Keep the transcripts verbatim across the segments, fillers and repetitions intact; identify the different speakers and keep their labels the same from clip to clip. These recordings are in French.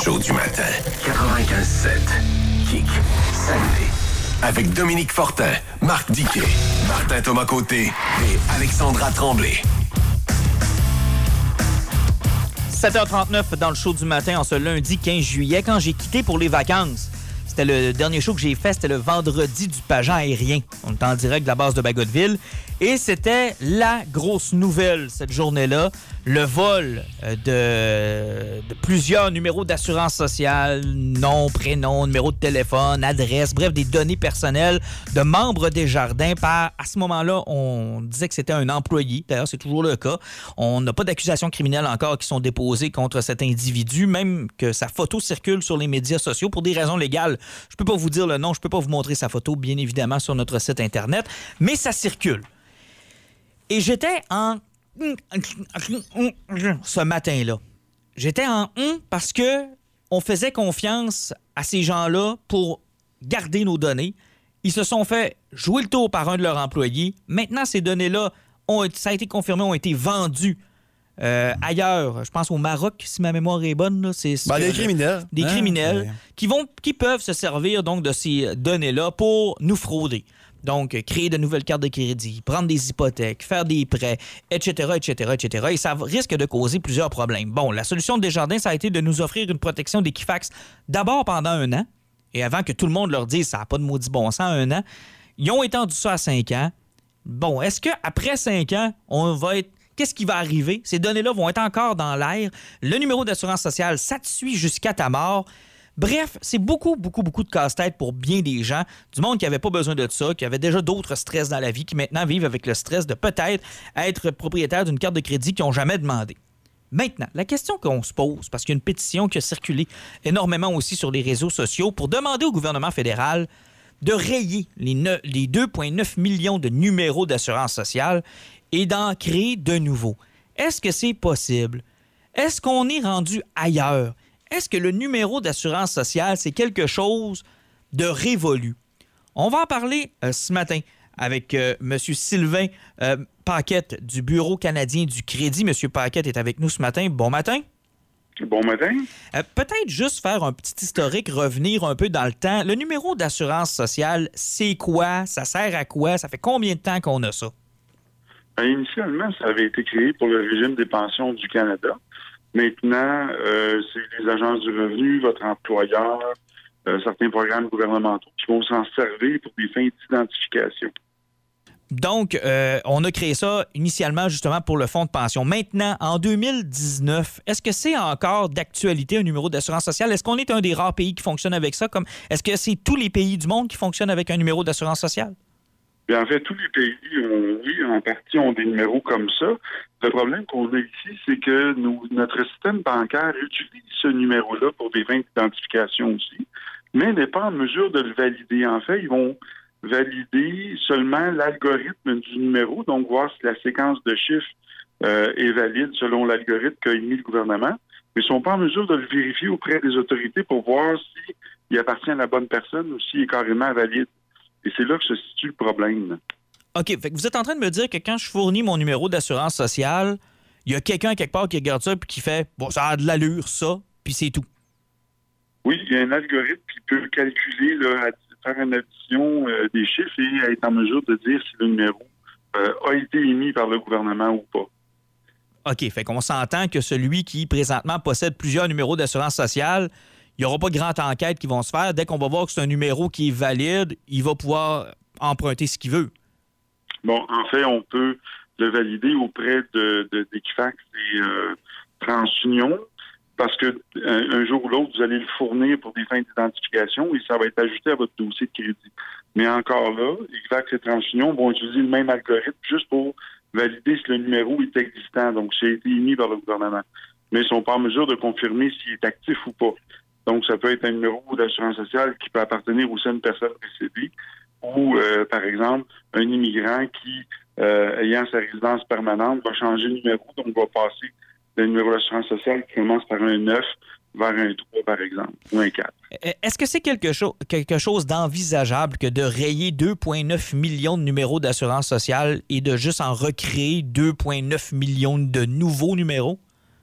Speaker 1: show du matin. quatre-vingt-quinze sept. Kick. Salut. Avec Dominique Fortin, Marc Diquet, Martin Thomas-Côté et Alexandra Tremblay.
Speaker 2: sept heures trente-neuf dans le show du matin en ce lundi quinze juillet, quand j'ai quitté pour les vacances. C'était le dernier show que j'ai fait, c'était le vendredi du pageant aérien. On était en direct de la base de Bagotville. Et c'était la grosse nouvelle cette journée-là. Le vol de, de plusieurs numéros d'assurance sociale, nom, prénom, numéro de téléphone, adresse, bref, des données personnelles de membres des jardins. Par, à ce moment-là, on disait que c'était un employé. D'ailleurs, c'est toujours le cas. On n'a pas d'accusations criminelles encore qui sont déposées contre cet individu, même que sa photo circule sur les médias sociaux pour des raisons légales. Je peux pas vous dire le nom, je peux pas vous montrer sa photo, bien évidemment, sur notre site Internet, mais ça circule. Et j'étais en... ce matin-là. J'étais en « parce que on faisait confiance à ces gens-là pour garder nos données. Ils se sont fait jouer le tour par un de leurs employés. Maintenant, ces données-là, ont, ça a été confirmé, ont été vendues euh, ailleurs. Je pense au Maroc, si ma mémoire est bonne. Là, c'est,
Speaker 3: ben, des criminels.
Speaker 2: Des
Speaker 3: hein?
Speaker 2: criminels
Speaker 3: ouais.
Speaker 2: qui, vont, qui peuvent se servir donc de ces données-là pour nous frauder. Donc, créer de nouvelles cartes de crédit, prendre des hypothèques, faire des prêts, et cetera, et cetera, et cetera. Et ça risque de causer plusieurs problèmes. Bon, la solution de Desjardins, ça a été de nous offrir une protection d'Equifax d'abord pendant un an. Et avant que tout le monde leur dise « ça n'a pas de maudit bon sens, un an », ils ont étendu ça à cinq ans. Bon, est-ce qu'après cinq ans, on va être... Qu'est-ce qui va arriver? Ces données-là vont être encore dans l'air. Le numéro d'assurance sociale, ça te suit jusqu'à ta mort. Bref, c'est beaucoup, beaucoup, beaucoup de casse-tête pour bien des gens. Du monde qui n'avait pas besoin de ça, qui avait déjà d'autres stress dans la vie, qui maintenant vivent avec le stress de peut-être être propriétaire d'une carte de crédit qu'ils n'ont jamais demandé. Maintenant, la question qu'on se pose, parce qu'il y a une pétition qui a circulé énormément aussi sur les réseaux sociaux pour demander au gouvernement fédéral de rayer les, ne- les deux virgule neuf millions de numéros d'assurance sociale et d'en créer de nouveaux. Est-ce que c'est possible? Est-ce qu'on est rendu ailleurs? Est-ce que le numéro d'assurance sociale, c'est quelque chose de révolu? On va en parler euh, ce matin avec euh, M. Sylvain euh, Paquette du Bureau canadien du crédit. M. Paquette est avec nous ce matin. Bon matin.
Speaker 4: Bon matin.
Speaker 2: Euh, peut-être juste faire un petit historique, revenir un peu dans le temps. Le numéro d'assurance sociale, c'est quoi? Ça sert à quoi? Ça fait combien de temps qu'on a ça?
Speaker 4: Ben, initialement, ça avait été créé pour le régime des pensions du Canada. Maintenant, euh, c'est les agences du revenu, votre employeur, euh, certains programmes gouvernementaux qui vont s'en servir pour des fins d'identification.
Speaker 2: Donc, euh, on a créé ça initialement justement pour le fonds de pension. Maintenant, en deux mille dix-neuf, est-ce que c'est encore d'actualité un numéro d'assurance sociale? Est-ce qu'on est un des rares pays qui fonctionne avec ça? Comme, est-ce que c'est tous les pays du monde qui fonctionnent avec un numéro d'assurance sociale?
Speaker 4: Bien, en fait, tous les pays, ont, oui, en partie, ont des numéros comme ça. Le problème qu'on a ici, c'est que nous, notre système bancaire utilise ce numéro-là pour des fins d'identification aussi, mais n'est pas en mesure de le valider. En fait, ils vont valider seulement l'algorithme du numéro, donc voir si la séquence de chiffres euh, est valide selon l'algorithme qu'a émis le gouvernement, mais ils ne sont pas en mesure de le vérifier auprès des autorités pour voir s'il appartient à la bonne personne ou s'il est carrément valide. Et c'est là que se situe le problème.
Speaker 2: OK. Fait que vous êtes en train de me dire que quand je fournis mon numéro d'assurance sociale, il y a quelqu'un quelque part qui regarde ça et qui fait « bon, ça a de l'allure, ça », puis c'est tout.
Speaker 4: Oui, il y a un algorithme qui peut calculer, là, faire une addition euh, des chiffres et être en mesure de dire si le numéro euh, a été émis par le gouvernement ou pas.
Speaker 2: OK. Fait qu'on s'entend que celui qui, présentement, possède plusieurs numéros d'assurance sociale, il n'y aura pas de grande enquête qui vont se faire. Dès qu'on va voir que c'est un numéro qui est valide, il va pouvoir emprunter ce qu'il veut.
Speaker 4: Bon, en fait, on peut le valider auprès de, de, d'Equifax et euh, TransUnion parce que euh, un jour ou l'autre, vous allez le fournir pour des fins d'identification et ça va être ajouté à votre dossier de crédit. Mais encore là, Equifax et TransUnion vont utiliser le même algorithme juste pour valider si le numéro est existant, donc s'il a été émis par le gouvernement. Mais ils ne sont pas en mesure de confirmer s'il est actif ou pas. Donc, ça peut être un numéro d'assurance sociale qui peut appartenir aussi à une personne décédée ou, euh, par exemple, un immigrant qui, euh, ayant sa résidence permanente, va changer de numéro, donc va passer d'un numéro d'assurance sociale qui commence par un neuf vers un trois, par exemple, ou un quatre.
Speaker 2: Est-ce que c'est quelque, cho- quelque chose d'envisageable que de rayer deux virgule neuf millions de numéros d'assurance sociale et de juste en recréer deux virgule neuf millions de nouveaux numéros?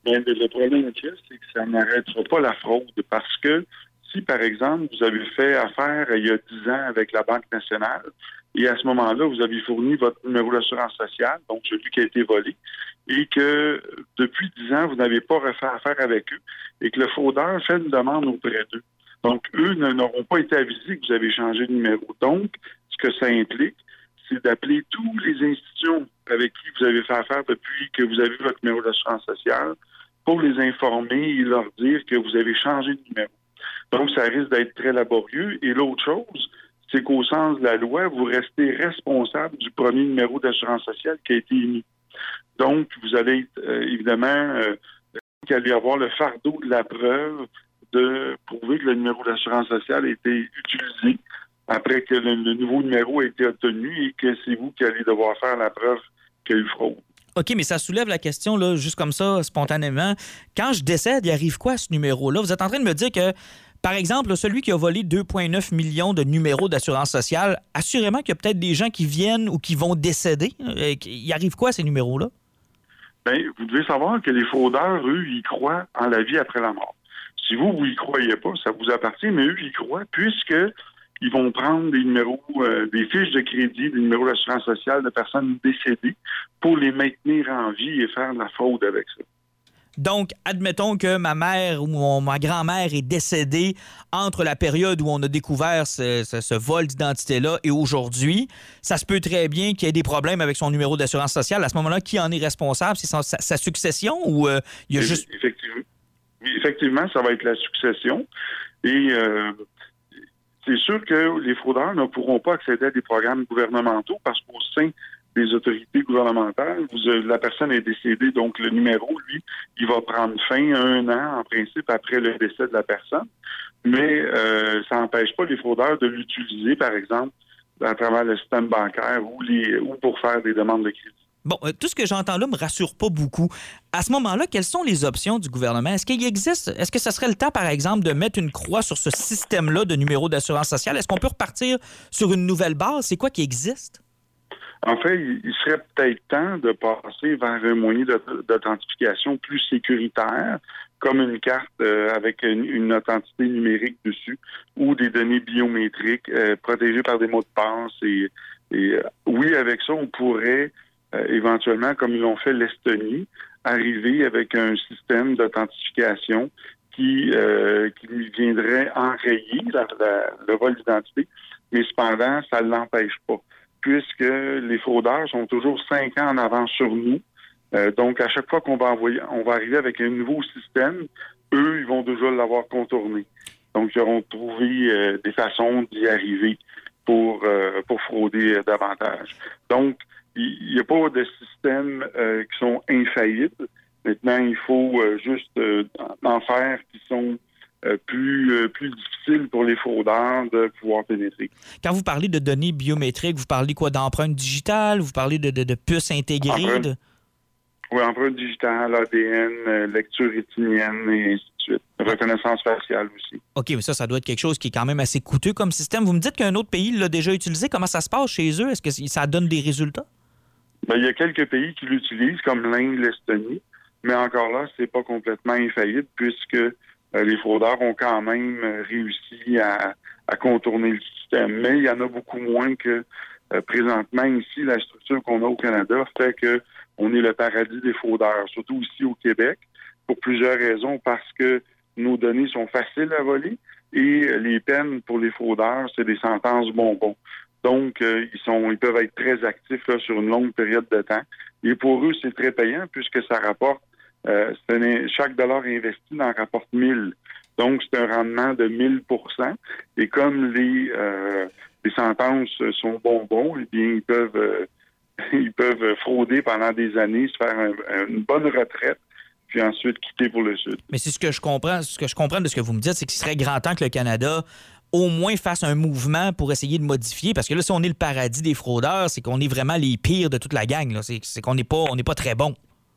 Speaker 4: Mais le, le problème qu'il y a, c'est que ça n'arrêtera pas la fraude. Parce que si, par exemple, vous avez fait affaire il y a dix ans avec la Banque nationale, et à ce moment-là, vous avez fourni votre numéro d'assurance sociale, donc celui qui a été volé, et que depuis dix ans, vous n'avez pas refait affaire avec eux, et que le fraudeur fait une demande auprès d'eux. Donc, eux n'auront pas été avisés que vous avez changé de numéro. Donc, ce que ça implique, c'est d'appeler tous les institutions avec qui vous avez fait affaire depuis que vous avez eu votre numéro d'assurance sociale pour les informer et leur dire que vous avez changé de numéro. Donc, ça risque d'être très laborieux. Et l'autre chose, c'est qu'au sens de la loi, vous restez responsable du premier numéro d'assurance sociale qui a été émis. Donc, vous allez être, euh, évidemment, euh, qu'il allait y avoir le fardeau de la preuve de prouver que le numéro d'assurance sociale a été utilisé après que le, le nouveau numéro a été obtenu et que c'est vous qui allez devoir faire la preuve qu'il y a eu fraude.
Speaker 2: OK, mais ça soulève la question, là, juste comme ça, spontanément. Quand je décède, il arrive quoi à ce numéro-là? Vous êtes en train de me dire que, par exemple, celui qui a volé deux virgule neuf millions de numéros d'assurance sociale, assurément qu'il y a peut-être des gens qui viennent ou qui vont décéder. Il arrive quoi à ces numéros-là?
Speaker 4: Bien, vous devez savoir que les fraudeurs, eux, ils croient en la vie après la mort. Si vous, vous y croyez pas, ça vous appartient, mais eux, ils y croient, puisque ils vont prendre des numéros, euh, des fiches de crédit, des numéros d'assurance sociale de personnes décédées pour les maintenir en vie et faire de la fraude avec ça.
Speaker 2: Donc, admettons que ma mère ou mon, ma grand-mère est décédée entre la période où on a découvert ce, ce, ce vol d'identité-là et aujourd'hui. Ça se peut très bien qu'il y ait des problèmes avec son numéro d'assurance sociale. À ce moment-là, qui en est responsable? C'est sa, sa, sa succession ou euh, il y a juste...
Speaker 4: Effectivement. Effectivement, ça va être la succession. Et euh, c'est sûr que les fraudeurs ne pourront pas accéder à des programmes gouvernementaux parce qu'au sein des autorités gouvernementales, vous, la personne est décédée, donc le numéro, lui, il va prendre fin un an, en principe, après le décès de la personne. Mais euh, ça n'empêche pas les fraudeurs de l'utiliser, par exemple, à travers le système bancaire ou, les, ou pour faire des demandes de crédit.
Speaker 2: Bon, euh, tout ce que j'entends là me rassure pas beaucoup. À ce moment-là, quelles sont les options du gouvernement? Est-ce qu'il existe, est-ce que ce serait le temps, par exemple, de mettre une croix sur ce système-là de numéro d'assurance sociale? Est-ce qu'on peut repartir sur une nouvelle base? C'est quoi qui existe?
Speaker 4: En fait, il serait peut-être temps de passer vers un moyen d'authentification plus sécuritaire, comme une carte euh, avec une, une identité numérique dessus ou des données biométriques euh, protégées par des mots de passe. Et, et euh, oui, avec ça, on pourrait euh, éventuellement, comme ils l'ont fait l'Estonie, arriver avec un système d'authentification qui, euh, qui viendrait enrayer la, la, le vol d'identité, mais cependant, ça ne l'empêche pas, puisque les fraudeurs sont toujours cinq ans en avance sur nous. Euh, donc, à chaque fois qu'on va envoyer, on va arriver avec un nouveau système, eux, ils vont déjà l'avoir contourné. Donc, ils auront trouvé euh, des façons d'y arriver pour, euh, pour frauder euh, davantage. Donc, il n'y a pas de systèmes euh, qui sont infaillibles. Maintenant, il faut euh, juste euh, en faire qui sont Euh, plus, euh, plus difficile pour les fraudeurs de pouvoir pénétrer.
Speaker 2: Quand vous parlez de données biométriques, vous parlez quoi, d'empreintes digitales? Vous parlez de, de, de puces intégrées?
Speaker 4: Empreinte,
Speaker 2: de...
Speaker 4: Oui, empreintes digitales, A D N, euh, lecture rétinienne et ainsi de suite. Reconnaissance faciale aussi.
Speaker 2: OK, mais ça, ça doit être quelque chose qui est quand même assez coûteux comme système. Vous me dites qu'un autre pays l'a déjà utilisé. Comment ça se passe chez eux? Est-ce que ça donne des résultats?
Speaker 4: Bien, il y a quelques pays qui l'utilisent, comme l'Inde, l'Estonie, mais encore là, c'est pas complètement infaillible puisque Euh, les fraudeurs ont quand même euh, réussi à, à contourner le système. Mais il y en a beaucoup moins que euh, présentement. Ici, la structure qu'on a au Canada fait que on est le paradis des fraudeurs, surtout ici au Québec, pour plusieurs raisons, parce que nos données sont faciles à voler et les peines pour les fraudeurs, c'est des sentences bonbons. Donc, euh, ils sont, ils peuvent être très actifs là, sur une longue période de temps. Et pour eux, c'est très payant puisque ça rapporte Euh, un, chaque dollar investi en rapporte mille. Donc, c'est un rendement de mille pour cent. Et comme les, euh, les sentences sont bonbons, eh bien, ils peuvent, euh, ils peuvent frauder pendant des années, se faire un, une bonne retraite, puis ensuite quitter pour le Sud.
Speaker 2: Mais c'est ce que je comprends, ce que je comprends de ce que vous me dites, c'est qu'il serait grand temps que le Canada au moins fasse un mouvement pour essayer de modifier, parce que là, si on est le paradis des fraudeurs, c'est qu'on est vraiment les pires de toute la gang. Là. C'est, c'est qu'on n'est pas, on n'est pas très bon.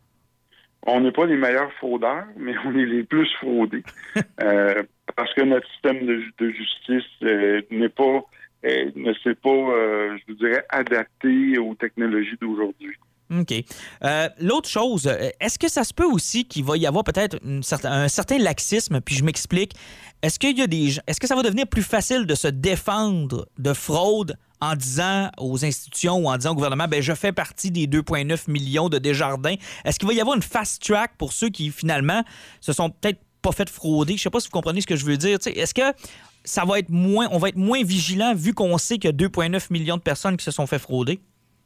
Speaker 4: On n'est pas les meilleurs fraudeurs, mais on est les plus fraudés. euh, parce que notre système de, de justice euh, n'est pas, euh, ne s'est pas, euh, je vous dirais, adapté aux technologies d'aujourd'hui.
Speaker 2: OK. OK. Euh, l'autre chose, est-ce que ça se peut aussi qu'il va y avoir peut-être une certain, un certain laxisme, puis je m'explique, est-ce qu'il y a des gens, est-ce que ça va devenir plus facile de se défendre de fraude en disant aux institutions ou en disant au gouvernement, ben je fais partie des deux virgule neuf millions de Desjardins? Est-ce qu'il va y avoir une fast track pour ceux qui, finalement, se sont peut-être pas fait frauder? Je sais pas si vous comprenez ce que je veux dire. T'sais, est-ce que ça va être moins, on va être moins vigilant vu qu'on sait qu'il y a deux virgule neuf millions de personnes qui se sont fait frauder?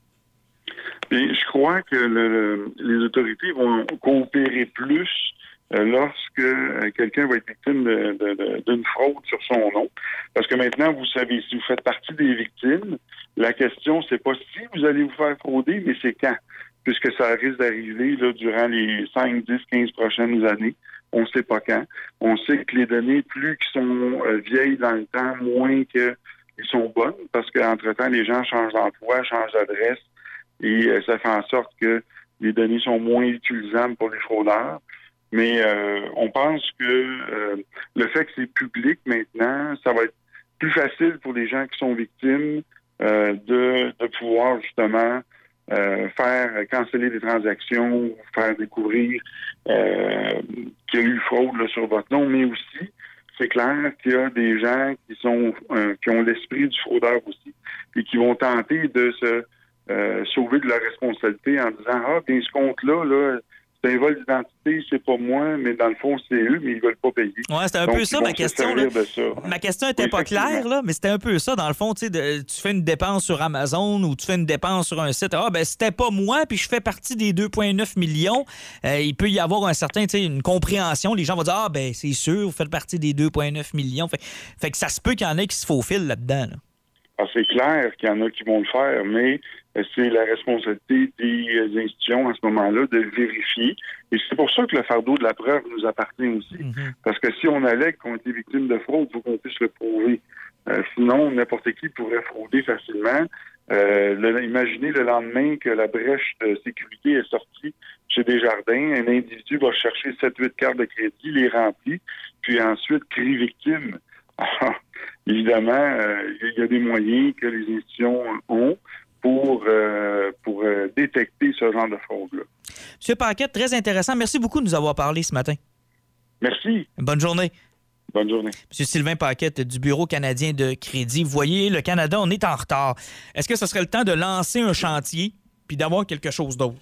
Speaker 4: Bien, je crois que le, le, les autorités vont coopérer plus euh, lorsque euh, quelqu'un va être victime de, de, de, d'une fraude sur son nom. Parce que maintenant, vous savez, si vous faites partie des victimes, la question, c'est pas si vous allez vous faire frauder, mais c'est quand. Puisque ça risque d'arriver là, durant les cinq, dix, quinze prochaines années. On ne sait pas quand. On sait que les données, plus qui sont euh, vieilles dans le temps, moins qu'elles sont bonnes, parce qu'entre-temps, les gens changent d'emploi, changent d'adresse, et euh, ça fait en sorte que les données sont moins utilisables pour les fraudeurs. Mais euh, on pense que euh, le fait que c'est public maintenant, ça va être plus facile pour les gens qui sont victimes euh, de, de pouvoir justement euh, faire canceller des transactions, faire découvrir euh, qu'il y a eu fraude là, sur votre nom, mais aussi, c'est clair qu'il y a des gens qui sont euh, qui ont l'esprit du fraudeur aussi et qui vont tenter de se euh, sauver de leur responsabilité en disant « Ah, bien ce compte-là, là, c'est un vol d'identité, c'est pas moi, mais dans le fond, c'est eux, mais ils veulent pas payer. »
Speaker 2: Ouais, c'était un
Speaker 4: Donc,
Speaker 2: peu ça, ma question. Là. Ça. Ma question était oui, pas claire, là, mais c'était un peu ça. Dans le fond, tu sais, tu fais une dépense sur Amazon ou tu fais une dépense sur un site. Ah, ben c'était pas moi, puis je fais partie des deux virgule neuf millions. Euh, il peut y avoir un certain, tu sais, une compréhension. Les gens vont dire, ah, ben c'est sûr, vous faites partie des deux virgule neuf millions. Fait, fait que ça se peut qu'il y en ait qui se faufilent là-dedans. Là.
Speaker 4: Ah, c'est clair qu'il y en a qui vont le faire, mais c'est la responsabilité des institutions à ce moment-là de vérifier. Et c'est pour ça que le fardeau de la preuve nous appartient aussi. Mm-hmm. Parce que si on allègue qu'on a été victime de fraude, il faut qu'on puisse le prouver. Euh, sinon, n'importe qui pourrait frauder facilement. Euh, le, imaginez le lendemain que la brèche de sécurité est sortie chez Desjardins, un individu va chercher sept huit cartes de crédit, les remplit, puis ensuite crie victime. Ah, évidemment, euh, il y a des moyens que les institutions ont pour, euh, pour euh, détecter ce genre de fraude-là.
Speaker 2: M. Paquette, très intéressant. Merci beaucoup de nous avoir parlé ce matin.
Speaker 4: Merci.
Speaker 2: Bonne journée.
Speaker 4: Bonne journée.
Speaker 2: M. Sylvain Paquette du Bureau canadien de crédit. Vous voyez, le Canada, on est en retard. Est-ce que ce serait le temps de lancer un chantier puis d'avoir quelque chose d'autre?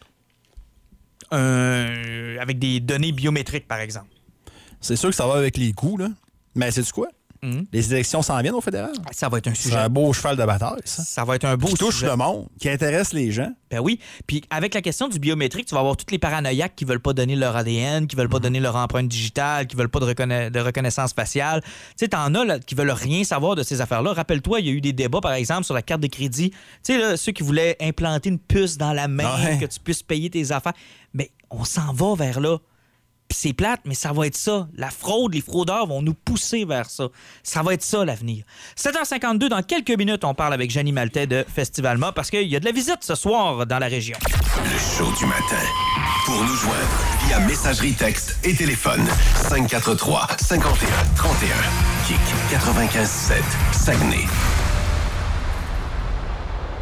Speaker 2: Euh, avec des données biométriques, par exemple.
Speaker 3: C'est sûr que ça va avec les coûts, là. Mais sais-tu quoi? Mmh. Les élections s'en viennent au fédéral.
Speaker 2: Ça va être un sujet.
Speaker 3: C'est un beau cheval de bataille, ça.
Speaker 2: Ça va être un beau
Speaker 3: qui touche
Speaker 2: sujet.
Speaker 3: le monde, qui intéresse les gens.
Speaker 2: Ben oui. Puis avec la question du biométrique, tu vas avoir tous les paranoïaques qui veulent pas donner leur A D N, qui veulent pas mmh. donner leur empreinte digitale, qui veulent pas de, reconna- de reconnaissance faciale. Tu sais, t'en as là, qui veulent rien savoir de ces affaires-là. Rappelle-toi, il y a eu des débats, par exemple, sur la carte de crédit. Tu sais, là, ceux qui voulaient implanter une puce dans la main, ouais. que tu puisses payer tes affaires. Mais on s'en va vers là. Puis c'est plate, mais ça va être ça. La fraude, les fraudeurs vont nous pousser vers ça. Ça va être ça, l'avenir. sept heures cinquante-deux, dans quelques minutes, on parle avec Jeannie Maltais de Festivalma parce qu'il y a de la visite ce soir dans la région.
Speaker 1: Le show du matin. Pour nous joindre via messagerie texte et téléphone. cinq quatre trois, cinq un, trois un. Kick quatre-vingt-quinze sept. Saguenay.